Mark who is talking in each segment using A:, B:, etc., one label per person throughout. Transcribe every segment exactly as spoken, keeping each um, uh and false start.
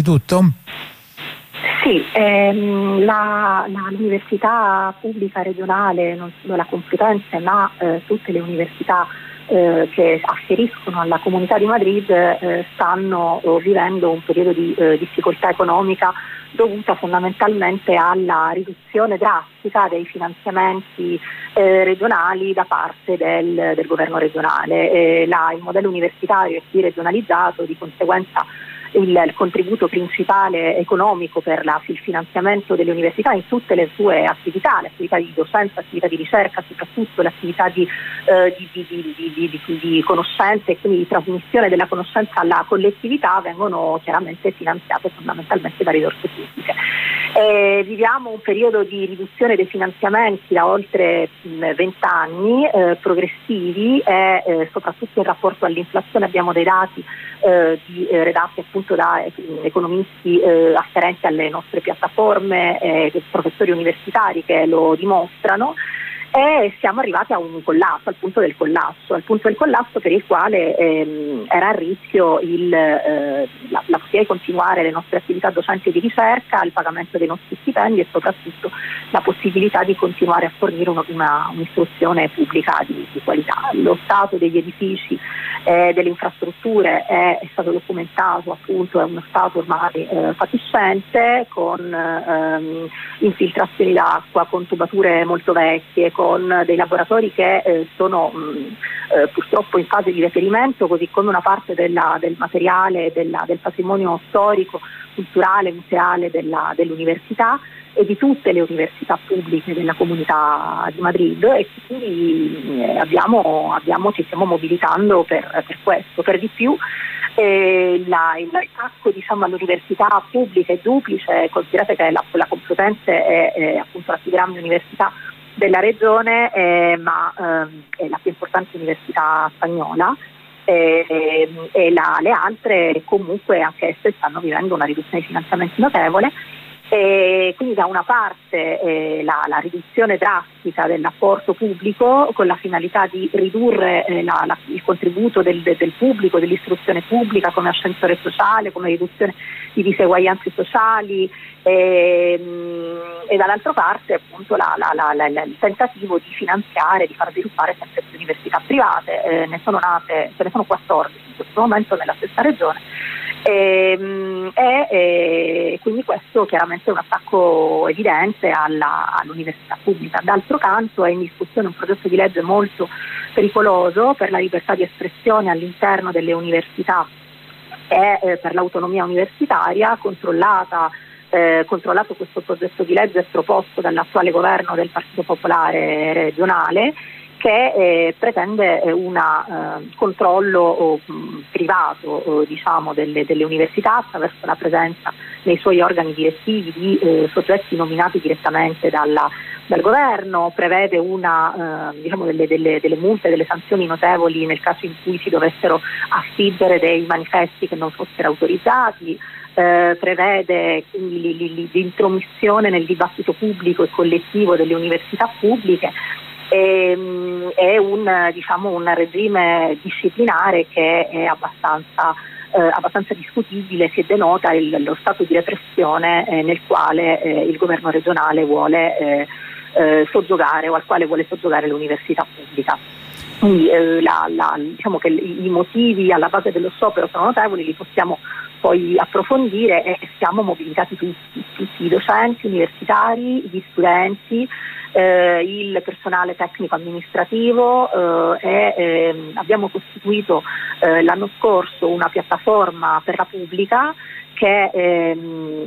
A: Tutto?
B: Sì, ehm, la, la, l'università pubblica regionale, non solo la Complutense, ma eh, tutte le università eh, che afferiscono alla Comunità di Madrid eh, stanno eh, vivendo un periodo di eh, difficoltà economica dovuta fondamentalmente alla riduzione drastica dei finanziamenti eh, regionali da parte del, del governo regionale. Eh, la, il modello universitario è qui regionalizzato, di conseguenza Il, il contributo principale economico per la, il finanziamento delle università in tutte le sue attività, le attività di docenza, attività di ricerca, soprattutto le attività di, eh, di, di, di, di, di, di conoscenza e quindi di trasmissione della conoscenza alla collettività, vengono chiaramente finanziate fondamentalmente da risorse pubbliche. Eh, viviamo un periodo di riduzione dei finanziamenti da oltre vent'anni eh, progressivi e eh, soprattutto in rapporto all'inflazione abbiamo dei dati eh, di, eh, redatti appunto da eh, economisti eh, afferenti alle nostre piattaforme, eh, professori universitari che lo dimostrano. E siamo arrivati a un collasso, al punto del collasso, al punto del collasso per il quale ehm, era a rischio il, eh, la, la possibilità di continuare le nostre attività docenti e di ricerca, il pagamento dei nostri stipendi e soprattutto la possibilità di continuare a fornire uno, una, un'istruzione pubblica di, di qualità. Lo stato degli edifici e delle infrastrutture è, è stato documentato, appunto è uno stato ormai eh, fatiscente, con ehm, infiltrazioni d'acqua, con tubature molto vecchie, con dei laboratori che eh, sono mh, eh, purtroppo in fase di reperimento, così come una parte della, del materiale, della, del patrimonio storico, culturale, museale della, dell'università e di tutte le università pubbliche della Comunità di Madrid, e quindi eh, abbiamo, abbiamo, ci stiamo mobilitando per, per questo. Per di più eh, la, il attacco diciamo, all'università pubblica è duplice. Considerate che la, la Complutense è, è appunto la più grande università della regione, eh, ma ehm, è la più importante università spagnola, eh, eh, e la, le altre comunque anche esse stanno vivendo una riduzione di finanziamenti notevole. E quindi da una parte eh, la, la riduzione drastica dell'apporto pubblico con la finalità di ridurre eh, la, la, il contributo del, del pubblico, dell'istruzione pubblica come ascensore sociale, come riduzione di diseguaglianze sociali, e, e dall'altra parte appunto la, la, la, la, il tentativo di finanziare, di far sviluppare sempre più università private. Eh, ne sono nate, ce ne sono quattordici in questo momento nella stessa regione. E, e, e quindi questo chiaramente è un attacco evidente alla, all'università pubblica. D'altro canto è in discussione un progetto di legge molto pericoloso per la libertà di espressione all'interno delle università e eh, per l'autonomia universitaria, controllata eh, controllato questo progetto di legge proposto dall'attuale governo del Partito Popolare regionale, che eh, pretende eh, un eh, controllo oh, mh, privato oh, diciamo, delle, delle università attraverso la presenza nei suoi organi direttivi di eh, soggetti nominati direttamente dalla, dal governo, prevede una, eh, diciamo delle, delle, delle multe, delle sanzioni notevoli nel caso in cui si dovessero affiggere dei manifesti che non fossero autorizzati. Eh, prevede quindi l'intromissione nel dibattito pubblico e collettivo delle università pubbliche. È un, diciamo, un regime disciplinare che è abbastanza, eh, abbastanza discutibile, che denota il, lo stato di repressione eh, nel quale eh, il governo regionale vuole eh, eh, soggiogare o al quale vuole soggiogare l'università pubblica. Quindi eh, la, la, diciamo che i motivi alla base dello sciopero sono notevoli, li possiamo poi approfondire, e siamo mobilitati tutti, tutti i docenti universitari, gli studenti, eh, il personale tecnico amministrativo eh, e eh, abbiamo costituito eh, l'anno scorso una piattaforma per la pubblica che ehm,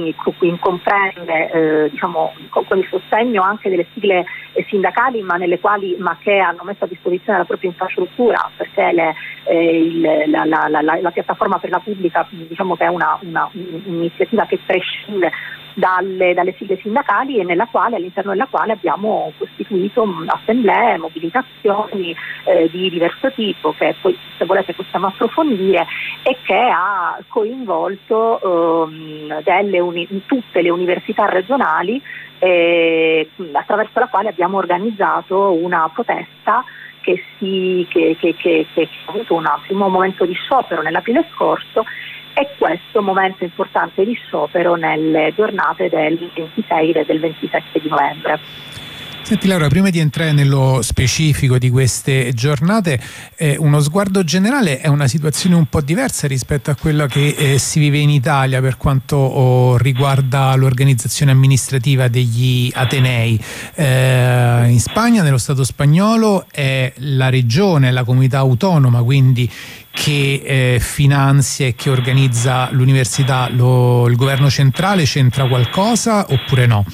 B: comprende eh, diciamo, con, con il sostegno anche delle sigle sindacali, ma nelle quali ma che hanno messo a disposizione la propria infrastruttura, perché le, eh, il, la, la, la, la piattaforma per la pubblica diciamo che è una, una, un'iniziativa che prescinde dalle, dalle sigle sindacali, e nella quale, all'interno della quale abbiamo costituito assemblee, mobilitazioni eh, di diverso tipo, che poi se volete possiamo approfondire, e che ha coinvolto ehm, delle uni- tutte le università regionali, eh, attraverso la quale abbiamo organizzato una protesta che, si, che, che, che, che ha avuto un primo momento di sciopero nell'aprile scorso, e questo momento importante di sciopero nelle giornate del ventisei e del ventisette di novembre.
A: Senti Laura, prima di entrare nello specifico di queste giornate, eh, uno sguardo generale è una situazione un po' diversa rispetto a quella che eh, si vive in Italia per quanto oh, riguarda l'organizzazione amministrativa degli Atenei. Eh, in Spagna, nello Stato spagnolo, è la regione, la comunità autonoma, quindi che eh, finanzia e che organizza l'università. Lo, il governo centrale c'entra qualcosa oppure no?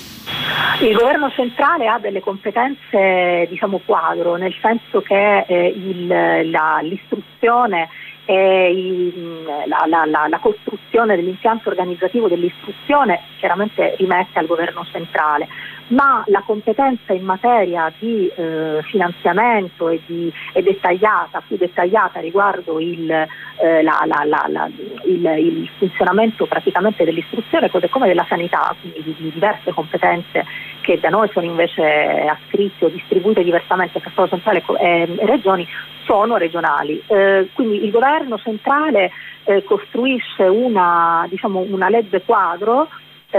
B: Il governo centrale ha delle competenze, diciamo, quadro, nel senso che eh, il, la, l'istruzione e il, la, la, la, la costruzione dell'impianto organizzativo dell'istruzione chiaramente rimette al governo centrale, ma la competenza in materia di eh, finanziamento e di è dettagliata, più dettagliata riguardo il, eh, la, la, la, la, il, il funzionamento praticamente dell'istruzione, così come della sanità, quindi di, di diverse competenze che da noi sono invece ascritte o distribuite diversamente tra Stato centrale e regioni, sono regionali. Eh, quindi il governo centrale eh, costruisce una, diciamo, una legge quadro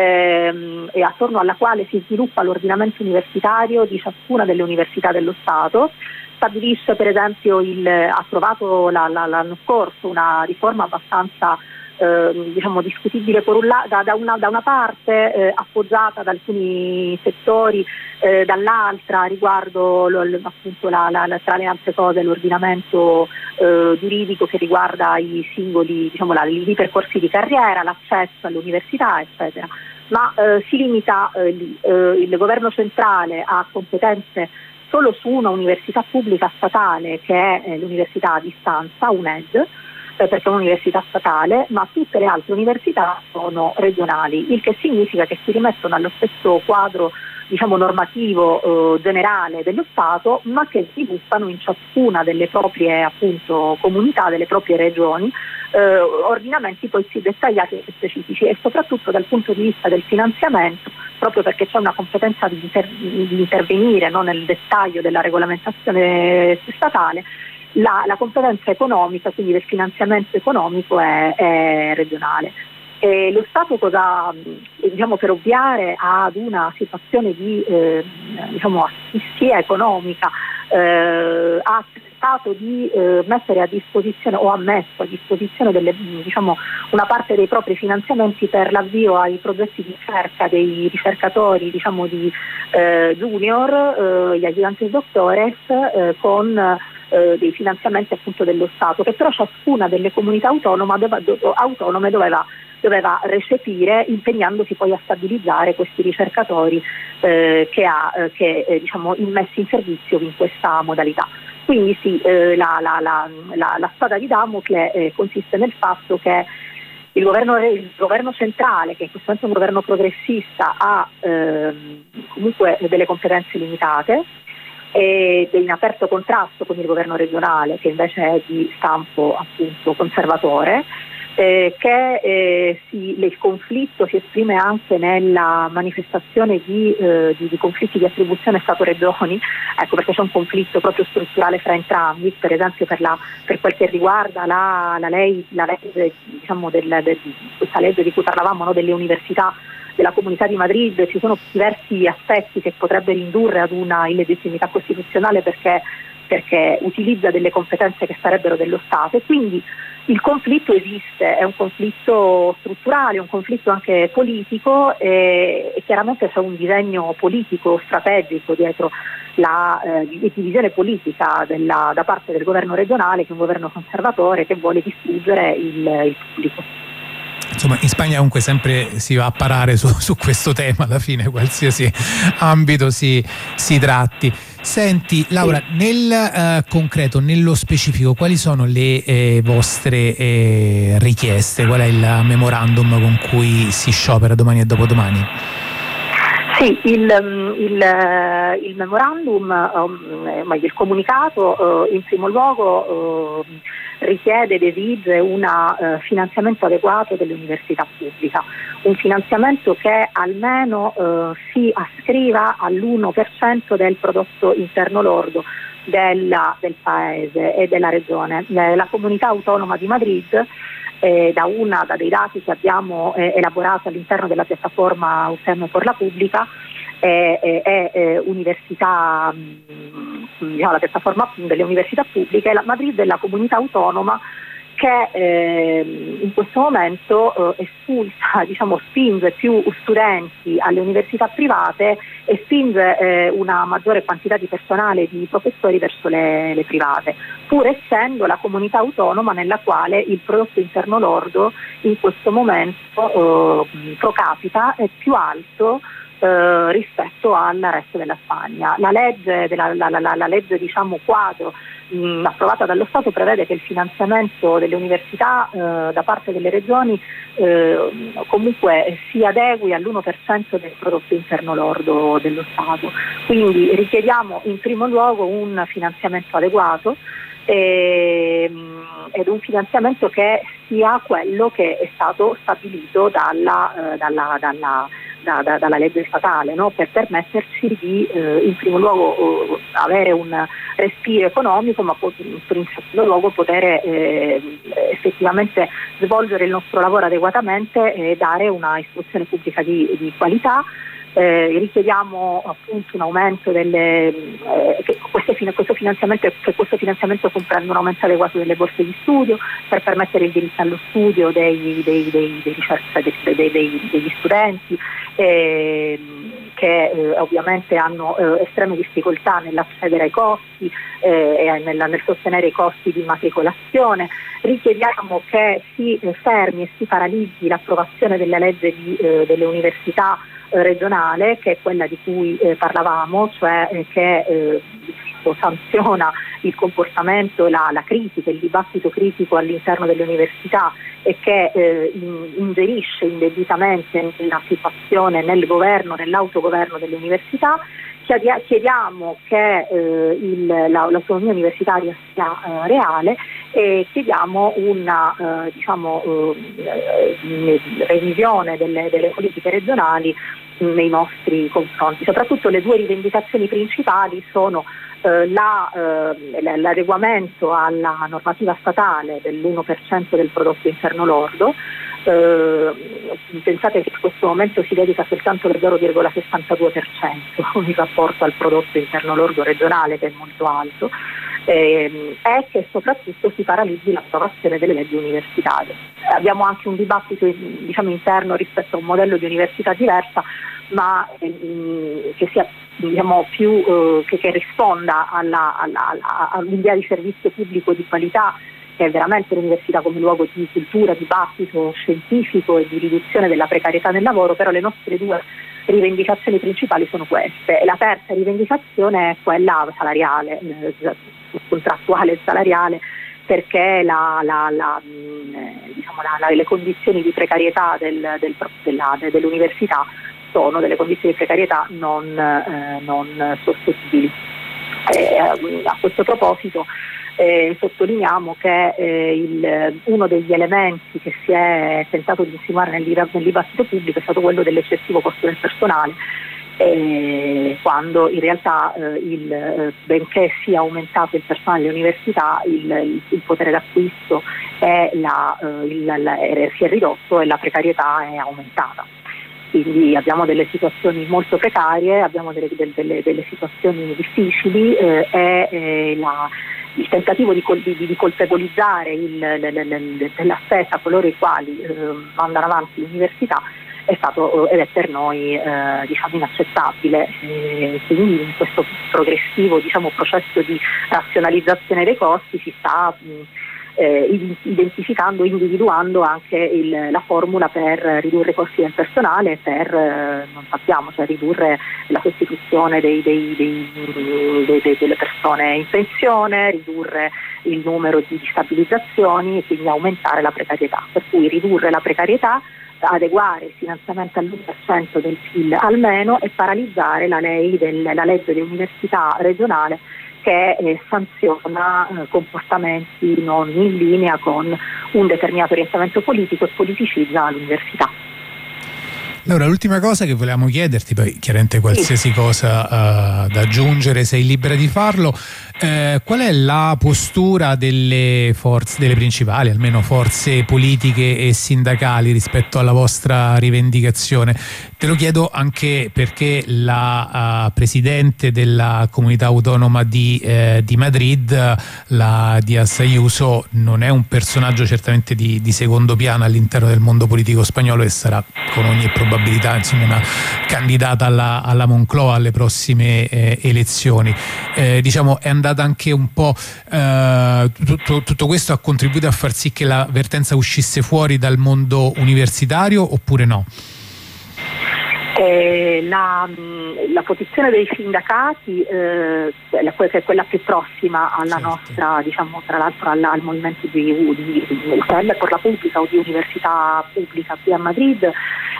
B: ehm, e attorno alla quale si sviluppa l'ordinamento universitario di ciascuna delle università dello Stato. Stabilisce, per esempio, il, ha approvato la, la, l'anno scorso una riforma abbastanza Eh, diciamo discutibile per un la, da, da, una, da una parte, eh, appoggiata da alcuni settori, eh, dall'altra riguardo lo, lo, appunto la, la, la, tra le altre cose l'ordinamento eh, giuridico che riguarda i singoli, diciamo, la, i percorsi di carriera, l'accesso all'università, eccetera. Ma eh, si limita eh, lì. Eh, il governo centrale ha competenze solo su una università pubblica statale che è eh, l'università a distanza, U N E D, perché è un'università statale, ma tutte le altre università sono regionali, il che significa che si rimettono allo stesso quadro, diciamo, normativo eh, generale dello Stato, ma che sviluppano in ciascuna delle proprie, appunto, comunità, delle proprie regioni, eh, ordinamenti poi più dettagliati e specifici, e soprattutto dal punto di vista del finanziamento, proprio perché c'è una competenza di, inter- di intervenire, no, nel dettaglio della regolamentazione statale. La, la competenza economica, quindi del finanziamento economico, è, è regionale. E lo Stato, cosa, diciamo, per ovviare ad una situazione di eh, diciamo, asfissia economica, eh, ha tentato di eh, mettere a disposizione o ha messo a disposizione delle, diciamo, una parte dei propri finanziamenti per l'avvio ai progetti di ricerca dei ricercatori, diciamo, di eh, junior, eh, gli aiutanti doctores, eh, con Eh, dei finanziamenti appunto dello Stato, che però ciascuna delle comunità autonoma doveva, do, autonome doveva, doveva recepire, impegnandosi poi a stabilizzare questi ricercatori eh, che ha eh, che eh, diciamo immessi in servizio in questa modalità. Quindi sì, eh, la, la, la, la, la spada di Damocle eh, consiste nel fatto che il governo, il governo centrale, che in questo momento è un governo progressista, ha eh, comunque delle competenze limitate ed è in aperto contrasto con il governo regionale, che invece è di stampo, appunto, conservatore, eh, che eh, si, il conflitto si esprime anche nella manifestazione di, eh, di, di conflitti di attribuzione Stato-Regioni, ecco perché c'è un conflitto proprio strutturale fra entrambi, per esempio per, la, per quel che riguarda la, la, lei, la legge, diciamo, del, del, questa legge di cui parlavamo, no, delle università della Comunità di Madrid. Ci sono diversi aspetti che potrebbero indurre ad una illegittimità costituzionale perché, perché utilizza delle competenze che sarebbero dello Stato, e quindi il conflitto esiste, è un conflitto strutturale, un conflitto anche politico, e, e chiaramente c'è un disegno politico strategico dietro la eh, divisione politica della, da parte del governo regionale, che è un governo conservatore che vuole distruggere il, il pubblico.
A: Insomma, in Spagna comunque sempre si va a parare su, su questo tema, alla fine, qualsiasi ambito si, si tratti. Senti Laura, nel eh, concreto, nello specifico, quali sono le eh, vostre eh, richieste? Qual è il memorandum con cui si sciopera domani e dopodomani?
B: Sì, il, il, il memorandum, um, il comunicato, uh, in primo luogo uh, richiede ed esige un uh, finanziamento adeguato delle università pubbliche, un finanziamento che almeno uh, si ascriva all'uno per cento del prodotto interno lordo della, del paese e della regione. La Comunità Autonoma di Madrid eh, da una da dei dati che abbiamo eh, elaborato all'interno della piattaforma U S E M por la Pubblica, è, è, è, è università, diciamo, la piattaforma delle università pubbliche. La Madrid è la comunità autonoma che eh, in questo momento eh, espulsa, diciamo, spinge più studenti alle università private e spinge eh, una maggiore quantità di personale, di professori verso le, le private, pur essendo la comunità autonoma nella quale il prodotto interno lordo in questo momento eh, pro capita è più alto Eh, rispetto al resto della Spagna. La legge, della, la, la, la legge diciamo quadro mh, approvata dallo Stato prevede che il finanziamento delle università eh, da parte delle regioni eh, comunque si adegui all'uno per cento del prodotto interno lordo dello Stato. Quindi richiediamo in primo luogo un finanziamento adeguato e, ed un finanziamento che sia quello che è stato stabilito dalla, eh, dalla, dalla Da, da, dalla legge statale, no? Per permetterci di eh, in primo luogo eh, avere un respiro economico, ma poi in secondo luogo poter eh, effettivamente svolgere il nostro lavoro adeguatamente e dare una istruzione pubblica di, di qualità. Eh, richiediamo appunto un aumento delle eh, che questo, questo finanziamento che questo finanziamento comprenda un aumento adeguato delle borse di studio per permettere il diritto allo studio dei, dei, dei, dei, ricerca, dei, dei, dei, degli studenti eh, che eh, ovviamente hanno eh, estreme difficoltà nell'accedere ai costi eh, e nel, nel sostenere i costi di immatricolazione. Richiediamo che si eh, fermi e si paralizzi l'approvazione della legge di, eh, delle università regionale, che è quella di cui eh, parlavamo, cioè eh, che eh, sanziona il comportamento, la, la critica, il dibattito critico all'interno delle università e che eh, in, ingerisce indebitamente nella situazione, nel governo, nell'autogoverno delle università. Chiediamo che eh, il, la, l'autonomia universitaria sia eh, reale e chiediamo una eh, diciamo, eh, revisione delle, delle politiche regionali nei nostri confronti. Soprattutto le due rivendicazioni principali sono eh, la, eh, l'adeguamento alla normativa statale dell'uno per cento del prodotto interno lordo. Eh, pensate che in questo momento si dedica soltanto lo zero virgola sessantadue per cento in rapporto al prodotto interno lordo regionale, che è molto alto, eh, e che soprattutto si paralizzi l'approvazione delle leggi universitarie. Eh, abbiamo anche un dibattito diciamo interno rispetto a un modello di università diversa, ma eh, che sia diciamo più eh, che, che risponda alla, alla, alla, all'idea di servizio pubblico di qualità, che è veramente l'università come luogo di cultura, dibattito scientifico e di riduzione della precarietà nel lavoro. Però le nostre due rivendicazioni principali sono queste. E la terza rivendicazione è quella salariale, eh, contrattuale e salariale, perché la, la, la, mh, diciamo la, la, le condizioni di precarietà del, del, della, dell'università sono delle condizioni di precarietà non, eh, non sostenibili. Eh, a questo proposito Eh, sottolineiamo che eh, il, uno degli elementi che si è tentato di insinuare nel, nel dibattito pubblico è stato quello dell'eccessivo costo del personale, eh, quando in realtà eh, il, eh, benché sia aumentato il personale delle università, il, il, il potere d'acquisto è la, eh, il, la, si è ridotto e la precarietà è aumentata. Quindi abbiamo delle situazioni molto precarie, abbiamo delle, delle, delle situazioni difficili eh, e eh, la il tentativo di, di, di colpevolizzare il, le, le, le, della spesa coloro i quali eh, mandano avanti l'università è stato ed è per noi eh, diciamo inaccettabile. E quindi in questo progressivo diciamo, processo di razionalizzazione dei costi si sta mh, eh, identificando, individuando anche il, la formula per ridurre i costi del personale, per eh, non sappiamo, cioè ridurre la sostituzione dei, dei, dei, dei, dei, delle persone in pensione, ridurre il numero di stabilizzazioni e quindi aumentare la precarietà. Per cui ridurre la precarietà, adeguare il finanziamento all'uno per cento del P I L almeno e paralizzare la, lei del, la legge dell'università regionale che eh, sanziona eh, comportamenti non in linea con un determinato orientamento politico e politicizza l'università.
A: Laura, l'ultima cosa che volevamo chiederti, poi chiaramente qualsiasi cosa uh, da aggiungere sei libera di farlo, eh, qual è la postura delle forze, delle principali, almeno forze politiche e sindacali rispetto alla vostra rivendicazione? Te lo chiedo anche perché la uh, presidente della comunità autonoma di, eh, di Madrid, la Díaz Ayuso, non è un personaggio certamente di, di secondo piano all'interno del mondo politico spagnolo e sarà con ogni probabilità insomma una candidata alla, alla Moncloa alle prossime eh, elezioni. Eh, diciamo è andata anche un po' eh, tutto, tutto questo ha contribuito a far sì che la vertenza uscisse fuori dal mondo universitario oppure no?
B: Eh, la, la posizione dei sindacati eh, che è quella più prossima alla certo. nostra, diciamo tra l'altro alla, al movimento di U di U T L per la pubblica o di università pubblica qui a Madrid,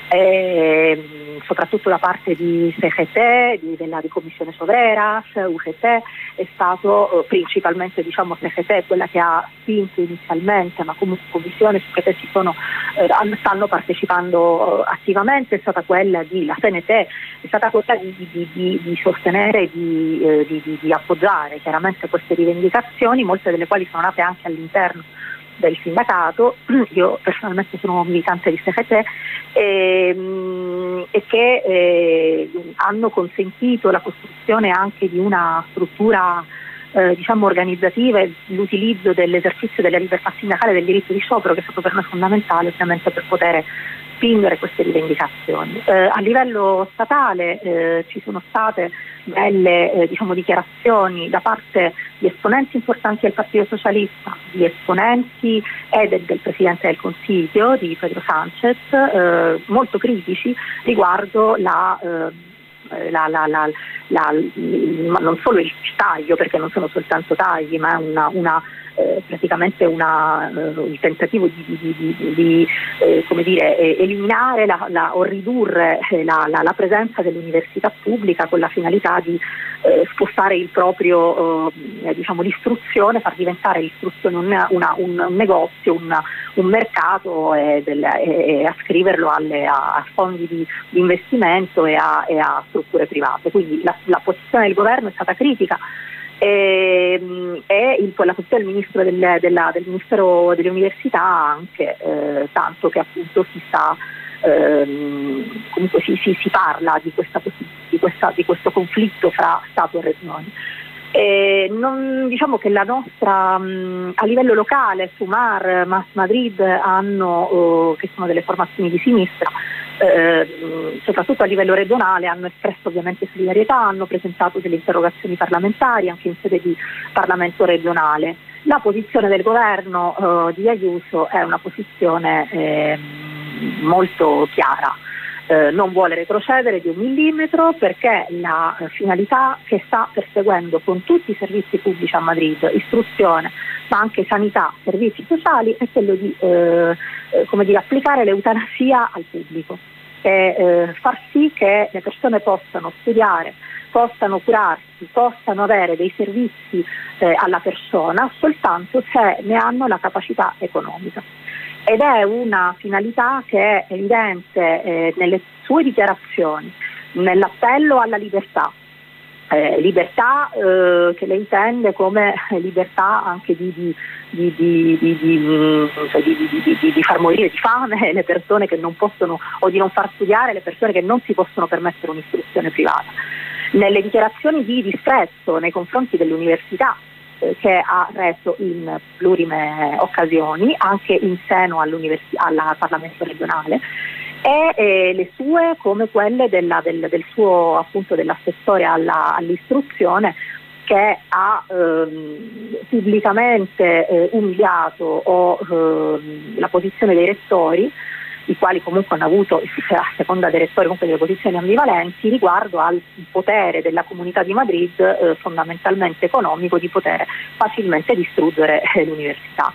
B: eh, soprattutto da parte di C G T, di, della di Commissione Obreras, U G T, è stato eh, principalmente diciamo C G T quella che ha spinto inizialmente, ma comunque Commissione U G T si sono, eh, stanno partecipando eh, attivamente, è stata quella di la C N T, è stata quella di, di, di, di sostenere, di, eh, di, di, di appoggiare chiaramente queste rivendicazioni, molte delle quali sono nate anche all'interno del sindacato. Io personalmente sono militante di C G T e, e che eh, hanno consentito la costruzione anche di una struttura eh, diciamo organizzativa e l'utilizzo dell'esercizio della libertà sindacale e del diritto di sciopero, che è stato per noi fondamentale ovviamente per poter spingere queste rivendicazioni. Eh, a livello statale eh, ci sono state delle eh, diciamo, dichiarazioni da parte di esponenti importanti del Partito Socialista, di esponenti e del, del Presidente del Consiglio, di Pedro Sánchez, eh, molto critici riguardo la, eh, la, la, la, la, ma non solo il taglio, perché non sono soltanto tagli, ma una, una Eh, praticamente una, eh, il tentativo di, di, di, di, di eh, come dire, eh, eliminare la, la, o ridurre eh, la, la, la presenza dell'università pubblica con la finalità di eh, spostare il proprio eh, diciamo l'istruzione, far diventare l'istruzione una, una, un, un negozio, una, un mercato e, del, e, e ascriverlo alle, a, a fondi di, di investimento e a, e a strutture private. Quindi la, la posizione del governo è stata critica. E, e il, la questione del ministro del, della, del Ministero delle Università anche, eh, tanto che appunto si sta ehm, comunque si, si, si parla di, questa, di, questa, di questo conflitto fra Stato e regioni. E non, diciamo che la nostra mh, a livello locale Sumar, Mas Madrid hanno eh, che sono delle formazioni di sinistra, eh, soprattutto a livello regionale hanno espresso ovviamente solidarietà, hanno presentato delle interrogazioni parlamentari anche in sede di Parlamento regionale. La posizione del governo eh, di Ayuso è una posizione eh, molto chiara. Eh, non vuole retrocedere di un millimetro perché la eh, finalità che sta perseguendo con tutti i servizi pubblici a Madrid, istruzione ma anche sanità, servizi sociali, è quello di eh, eh, come dire, applicare l'eutanasia al pubblico e eh, far sì che le persone possano studiare, possano curarsi, possano avere dei servizi eh, alla persona soltanto se ne hanno la capacità economica. Ed è una finalità che è evidente eh, nelle sue dichiarazioni, nell'appello alla libertà, eh, libertà eh, che lei intende come libertà anche di, di, di, di, di, di, cioè di, di, di, di far morire di fame le persone che non possono, o di non far studiare le persone che non si possono permettere un'istruzione privata. Nelle dichiarazioni di disprezzo nei confronti dell'università, che ha reso in plurime occasioni anche in seno al Parlamento regionale, e eh, le sue come quelle della, del, del suo appunto dell'assessore alla, all'istruzione, che ha ehm, pubblicamente eh, umiliato o, ehm, la posizione dei rettori, i quali comunque hanno avuto, a seconda dei rettori, comunque delle posizioni ambivalenti riguardo al potere della Comunità di Madrid, eh, fondamentalmente economico, di poter facilmente distruggere eh, l'università.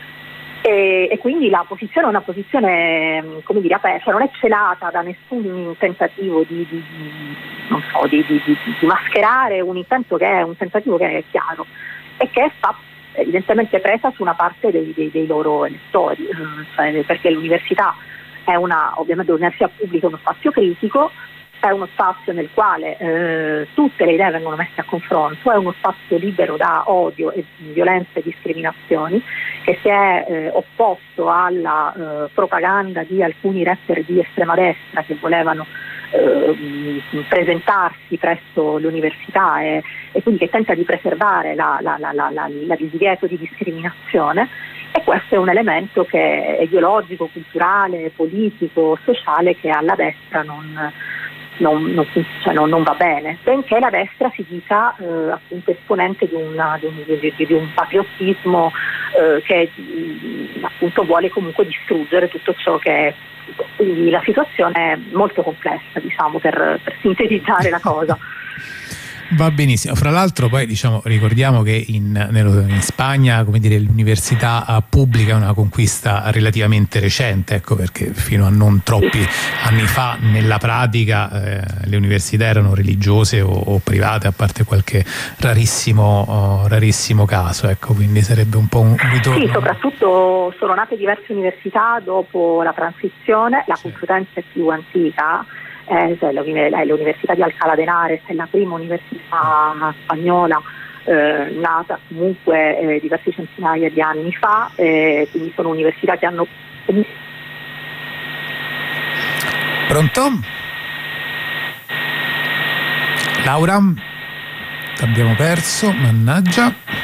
B: E, e quindi la posizione è una posizione, come dire, aperta, non è celata da nessun tentativo di, di, di, non so, di, di, di, di mascherare un intento che è un tentativo che è chiaro e che sta evidentemente presa su una parte dei, dei, dei loro elettori, eh, cioè perché l'università è una, ovviamente l'università pubblica è uno spazio critico, è uno spazio nel quale eh, tutte le idee vengono messe a confronto, è uno spazio libero da odio e violenze e discriminazioni, che si è eh, opposto alla eh, propaganda di alcuni rapper di estrema destra che volevano eh, presentarsi presso l'università e, e quindi che tenta di preservare la, la, la, la, la, la divieto di discriminazione. E questo è un elemento che è ideologico, culturale, politico, sociale, che alla destra non Non, non, cioè non, non va bene, benché la destra si dica eh, appunto esponente di, una, di, un, di, di un patriottismo eh, che mh, appunto vuole comunque distruggere tutto ciò che è. Quindi la situazione è molto complessa, diciamo, per, per sintetizzare la cosa.
A: Va benissimo. Fra l'altro poi diciamo ricordiamo che in, nello, in Spagna, come dire, l'università pubblica è una conquista relativamente recente, ecco, perché fino a non troppi anni fa nella pratica eh, le università erano religiose o, o private, a parte qualche rarissimo, oh, rarissimo caso, ecco, quindi sarebbe un po' un ritorno.
B: Sì, soprattutto sono nate diverse università dopo la transizione, la Complutense è più antica. Eh, cioè, l'Università di Alcalá de Henares è la prima università spagnola eh, nata comunque eh, diverse centinaia di anni fa, eh, quindi sono università che hanno...
A: Pronto? Laura? T'abbiamo perso, mannaggia.